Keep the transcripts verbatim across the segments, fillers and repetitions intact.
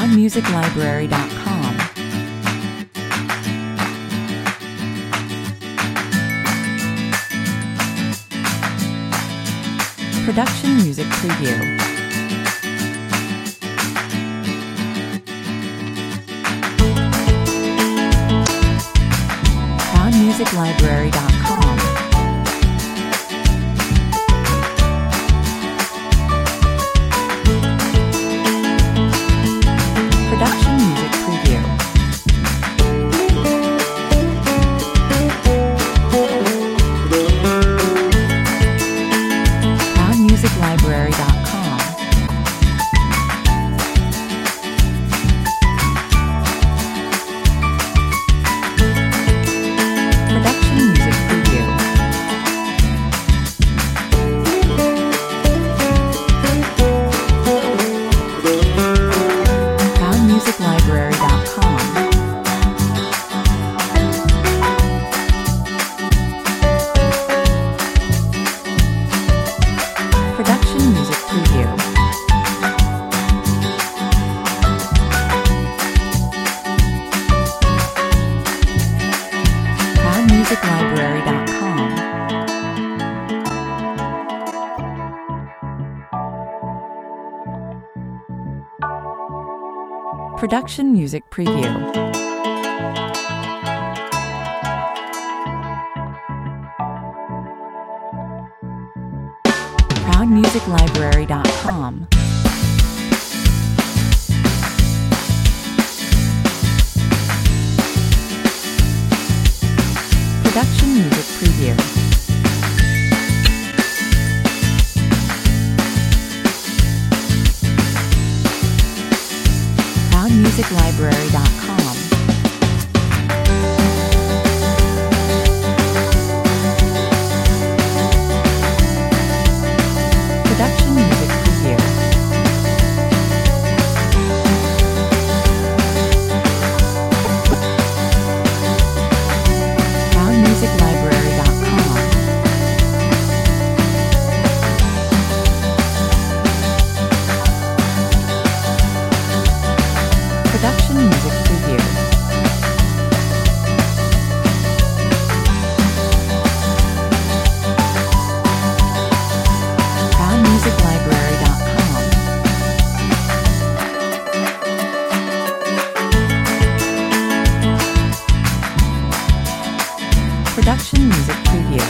proud music library dot com. Production Music Preview. proud music library dot com. Production Music Preview. proud music library dot com. Production Music Preview. proud music library dot com. Production Music Preview. proud music library dot com. Production Music Preview. proud music library dot com. Production Music Preview. proud music library dot com. Production Music Preview. proud music library dot com. Production Music Preview. proud music library dot com. Production Music Preview.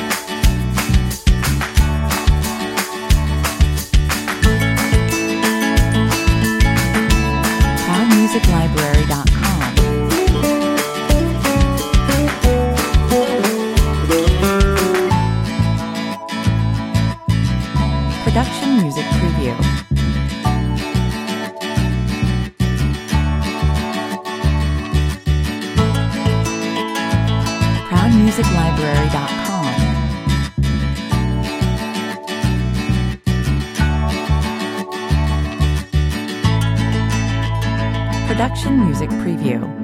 proud music library dot com. Production Music Preview. proud music library dot com. Production Music Preview.